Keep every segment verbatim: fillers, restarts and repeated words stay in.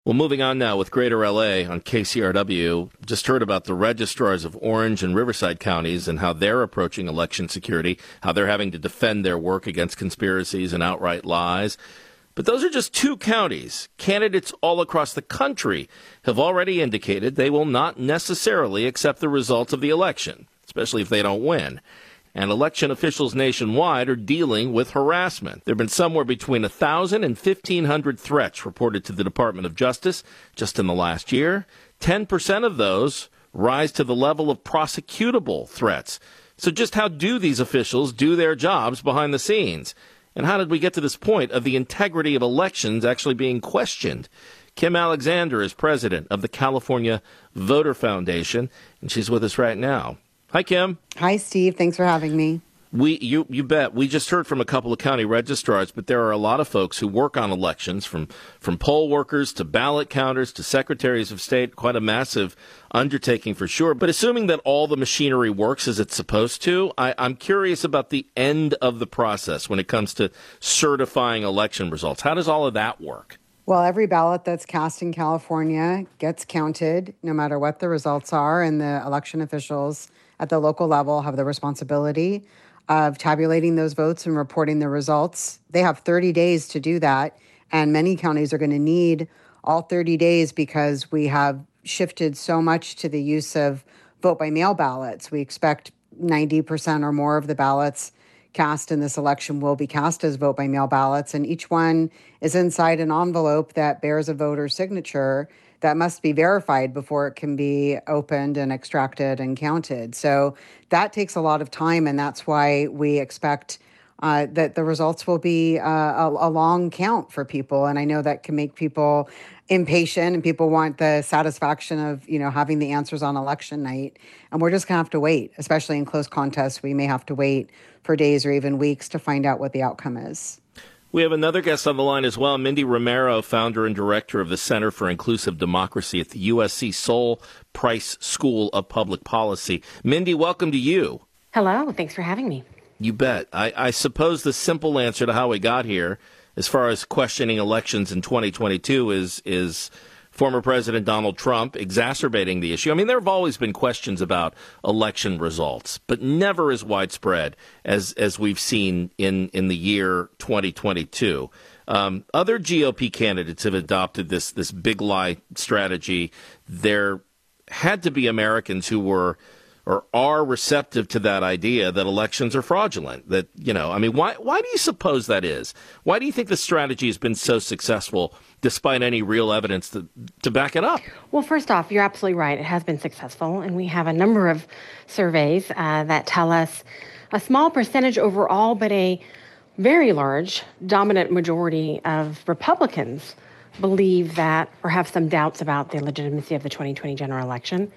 Well, moving on now with Greater L A on K C R W. Just heard about the registrars of Orange and Riverside counties and how they're approaching election security, how they're having to defend their work against conspiracies and outright lies. But those are just two counties. Candidates all across the country have already indicated they will not necessarily accept the results of the election, especially if they don't win. And election officials nationwide are dealing with harassment. There have been somewhere between one thousand and fifteen hundred threats reported to the Department of Justice just in the last year. ten percent of those rise to the level of prosecutable threats. So just how do these officials do their jobs behind the scenes? And how did we get to this point of the integrity of elections actually being questioned? Kim Alexander is president of the California Voter Foundation, and she's with us right now. Hi, Kim. Hi, Steve. Thanks for having me. We, you, you bet. We just heard from a couple of county registrars, but there are a lot of folks who work on elections, from from poll workers to ballot counters to secretaries of state. Quite a massive undertaking for sure. But assuming that all the machinery works as it's supposed to, I, I'm curious about the end of the process when it comes to certifying election results. How does all of that work? Well, every ballot that's cast in California gets counted, no matter what the results are, and the election officials at the local level have the responsibility of tabulating those votes and reporting the results. They have thirty days to do that, and many counties are going to need all thirty days because we have shifted so much to the use of vote-by-mail ballots. We expect ninety percent or more of the ballots cast in this election will be cast as vote-by-mail ballots, and each one is inside an envelope that bears a voter's signature that must be verified before it can be opened and extracted and counted. So that takes a lot of time, and that's why we expect uh, that the results will be uh, a, a long count for people. And I know that can make people impatient, and people want the satisfaction of, you know, having the answers on election night. And we're just going to have to wait, especially in close contests. We may have to wait for days or even weeks to find out what the outcome is. We have another guest on the line as well, Mindy Romero, founder and director of the Center for Inclusive Democracy at the U S C Sol Price School of Public Policy. Mindy, welcome to you. Hello. Thanks for having me. You bet. I, I suppose the simple answer to how we got here, as far as questioning elections in twenty twenty-two, is is former President Donald Trump exacerbating the issue. I mean, there have always been questions about election results, but never as widespread as as we've seen in, in the year twenty twenty-two. Um, other G O P candidates have adopted this this big lie strategy. There had to be Americans who were or are receptive to that idea that elections are fraudulent. That, you know, I mean, why why do you suppose that is? Why do you think the strategy has been so successful despite any real evidence to, to back it up? Well, first off, you're absolutely right. It has been successful, and we have a number of surveys uh, that tell us a small percentage overall, but a very large, dominant majority of Republicans believe that or have some doubts about the legitimacy of the twenty twenty general election.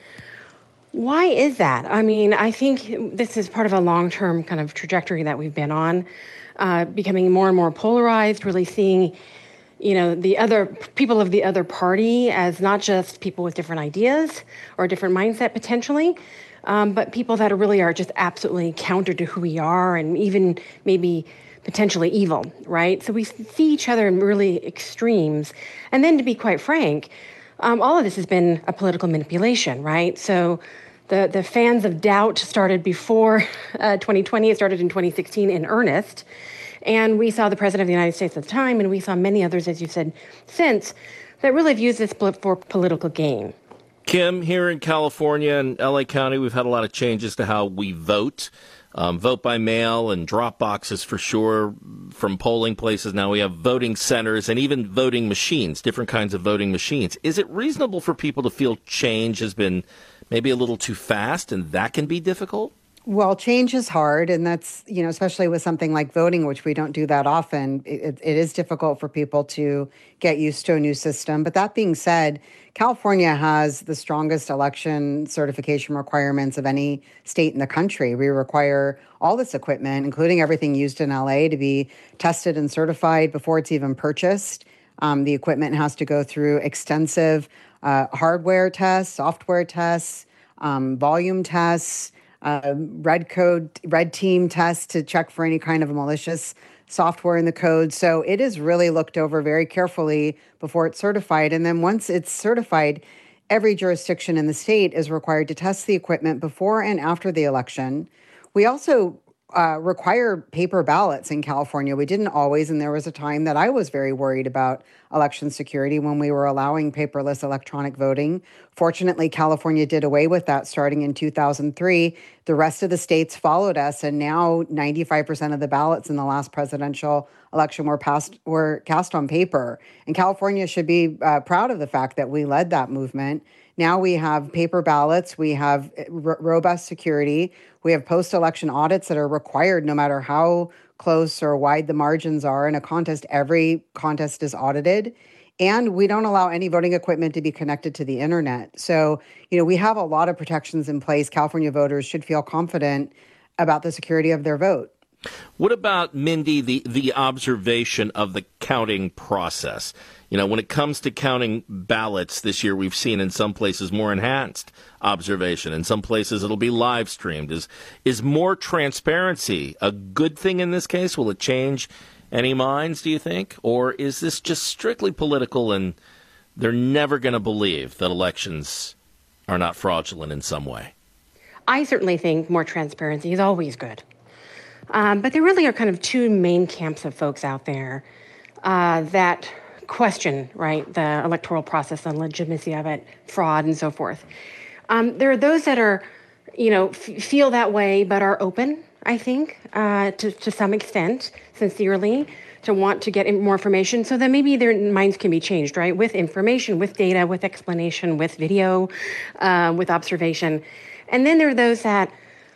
Why is that? I mean, I think this is part of a long-term kind of trajectory that we've been on, uh, becoming more and more polarized, really seeing, you know, the other people of the other party as not just people with different ideas or a different mindset potentially, um, but people that are really are just absolutely counter to who we are and even maybe potentially evil, right? So we see each other in really extremes. And then to be quite frank, um, all of this has been a political manipulation, right? So the, the fans of doubt started before uh, twenty twenty. It started in twenty sixteen in earnest. And we saw the president of the United States at the time, and we saw many others, as you said, since, that really have used this for political gain. Kim, here in California and L A County, we've had a lot of changes to how we vote. Um, vote by mail and drop boxes for sure from polling places. Now we have voting centers and even voting machines, different kinds of voting machines. Is it reasonable for people to feel change has been maybe a little too fast and that can be difficult? Well, change is hard, and that's, you know, especially with something like voting, which we don't do that often, it, it is difficult for people to get used to a new system. But that being said, California has the strongest election certification requirements of any state in the country. We require all this equipment, including everything used in L A, to be tested and certified before it's even purchased. Um, the equipment has to go through extensive uh, hardware tests, software tests, um, volume tests, Uh, red code, red team tests to check for any kind of malicious software in the code. So it is really looked over very carefully before it's certified. And then once it's certified, every jurisdiction in the state is required to test the equipment before and after the election. We also uh, require paper ballots in California. We didn't always, and there was a time that I was very worried about election security when we were allowing paperless electronic voting. Fortunately, California did away with that starting in two thousand three. The rest of the states followed us, and now ninety-five percent of the ballots in the last presidential election were passed were cast on paper. And California should be uh, proud of the fact that we led that movement. Now we have paper ballots, we have r- robust security, we have post-election audits that are required no matter how close or wide the margins are. In a contest, every contest is audited. And we don't allow any voting equipment to be connected to the internet. So, you know, we have a lot of protections in place. California voters should feel confident about the security of their vote. What about, Mindy, the, the observation of the counting process? You know, when it comes to counting ballots this year, we've seen in some places more enhanced observation. In some places, it'll be live streamed. Is, is more transparency a good thing in this case? Will it change any minds, do you think? Or is this just strictly political and they're never going to believe that elections are not fraudulent in some way? I certainly think more transparency is always good. Um, but there really are kind of two main camps of folks out there uh, that question, right, the electoral process and legitimacy of it, fraud and so forth. Um, there are those that are, you know, f- feel that way but are open, I think, uh, to, to some extent, sincerely, to want to get more information so that maybe their minds can be changed, right, with information, with data, with explanation, with video, uh, with observation. And then there are those that,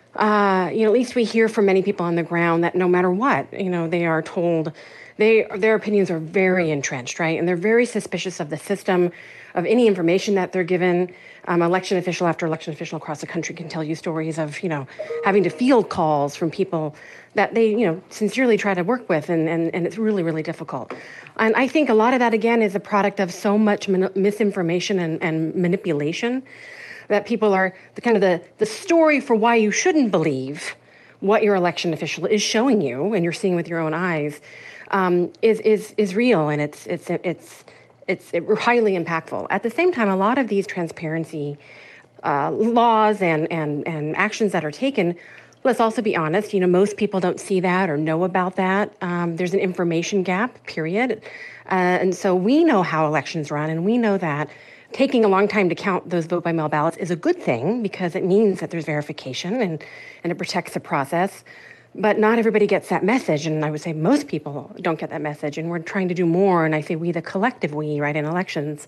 uh, you know, at least we hear from many people on the ground that no matter what, you know, they are told they their opinions are very entrenched, right? And they're very suspicious of the system, of any information that they're given. Um, election official after election official across the country can tell you stories of, you know, having to field calls from people that they, you know, sincerely try to work with, and, and, and it's really, really difficult. And I think a lot of that, again, is a product of so much man- misinformation and, and manipulation that people are the kind of the, the story for why you shouldn't believe what your election official is showing you and you're seeing with your own eyes um, is is is real, and it's it's it's it's, it's highly impactful. At the same time, a lot of these transparency uh, laws and and and actions that are taken, let's also be honest, you know, most people don't see that or know about that. Um, there's an information gap, period. Uh, and so we know how elections run, and we know that taking a long time to count those vote by mail ballots is a good thing because it means that there's verification and, and it protects the process. But not everybody gets that message, and I would say most people don't get that message, and we're trying to do more, and I say we, the collective we, right, in elections,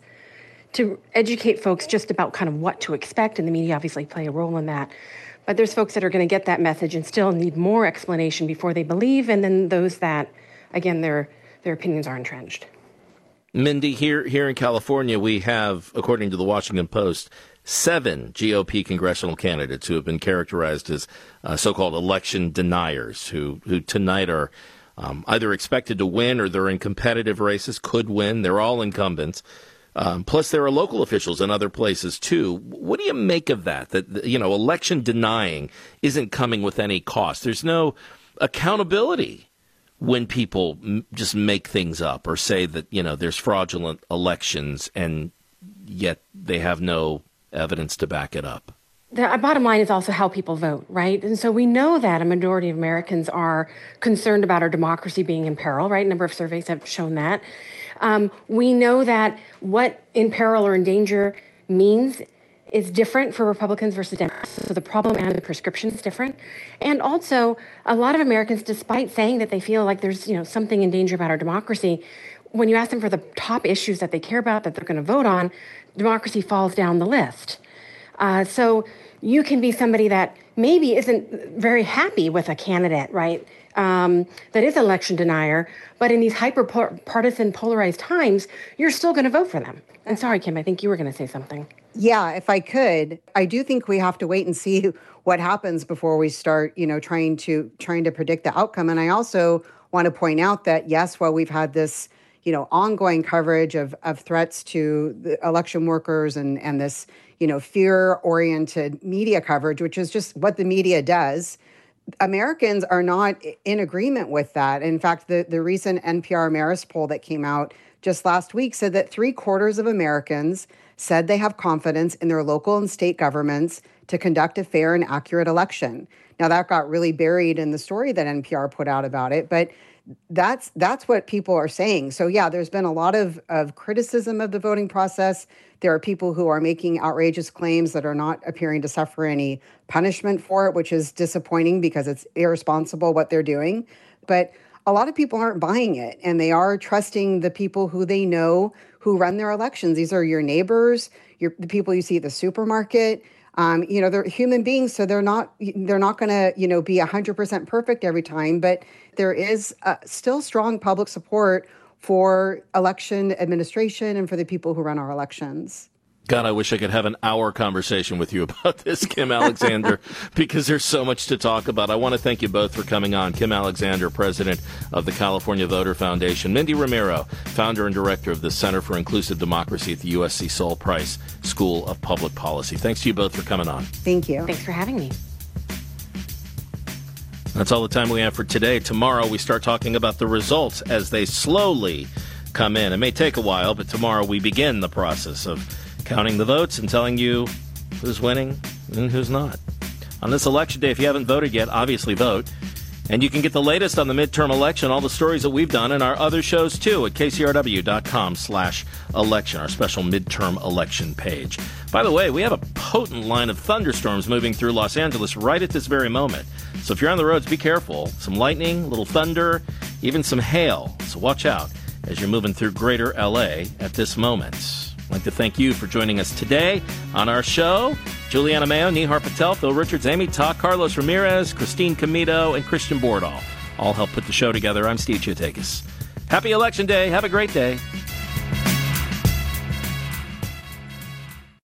to educate folks just about kind of what to expect, and the media obviously play a role in that. But there's folks that are going to get that message and still need more explanation before they believe, and then those that, again, their their opinions are entrenched. Mindy, here here in California, we have, according to the Washington Post, seven G O P congressional candidates who have been characterized as uh, so-called election deniers, who, who tonight are um, either expected to win or they're in competitive races, could win. They're all incumbents. Um, plus, there are local officials in other places, too. What do you make of that? That, you know, election denying isn't coming with any cost. There's no accountability when people m- just make things up or say that, you know, there's fraudulent elections and yet they have no evidence to back it up. The bottom line is also how people vote, right? And so we know that a majority of Americans are concerned about our democracy being in peril, right? A number of surveys have shown that. Um, we know that what in peril or in danger means is different for Republicans versus Democrats. So the problem and the prescription is different. And also, a lot of Americans, despite saying that they feel like there's, you know, something in danger about our democracy, when you ask them for the top issues that they care about, that they're going to vote on, democracy falls down the list. Uh, so you can be somebody that maybe isn't very happy with a candidate, right, um, that is an election denier, but in these hyper-partisan, polarized times, you're still going to vote for them. And sorry, Kim, I think you were going to say something. Yeah, if I could, I do think we have to wait and see what happens before we start, you know, trying to trying to predict the outcome. And I also want to point out that, yes, while we've had this, you know, ongoing coverage of, of threats to the election workers and, and this, you know, fear-oriented media coverage, which is just what the media does, Americans are not in agreement with that. In fact, the, the recent N P R Marist poll that came out just last week said that three quarters of Americans said they have confidence in their local and state governments to conduct a fair and accurate election. Now, that got really buried in the story that N P R put out about it, but that's that's what people are saying. So, yeah, there's been a lot of, of criticism of the voting process. There are people who are making outrageous claims that are not appearing to suffer any punishment for it, which is disappointing because it's irresponsible what they're doing. But a lot of people aren't buying it, and they are trusting the people who they know who run their elections. These are your neighbors, your, the people you see at the supermarket. Um, you know, they're human beings, so they're not they're not going to, you know, be one hundred percent perfect every time. But there is uh, still strong public support for election administration and for the people who run our elections. God, I wish I could have an hour conversation with you about this, Kim Alexander, because there's so much to talk about. I want to thank you both for coming on. Kim Alexander, president of the California Voter Foundation. Mindy Romero, founder and director of the Center for Inclusive Democracy at the U S C Sol Price School of Public Policy. Thanks to you both for coming on. Thank you. Thanks for having me. That's all the time we have for today. Tomorrow we start talking about the results as they slowly come in. It may take a while, but tomorrow we begin the process of counting the votes and telling you who's winning and who's not. On this election day, if you haven't voted yet, obviously vote. And you can get the latest on the midterm election, all the stories that we've done, and our other shows too at kcrw.com slash election, our special midterm election page. By the way, we have a potent line of thunderstorms moving through Los Angeles right at this very moment. So if you're on the roads, be careful. Some lightning, a little thunder, even some hail. So watch out as you're moving through greater L A at this moment. I'd like to thank you for joining us today on our show. Juliana Mayo, Nihar Patel, Phil Richards, Amy Ta, Carlos Ramirez, Christine Comito, and Christian Bordahl all helped put the show together. I'm Steve Chiotakis. Happy Election Day. Have a great day.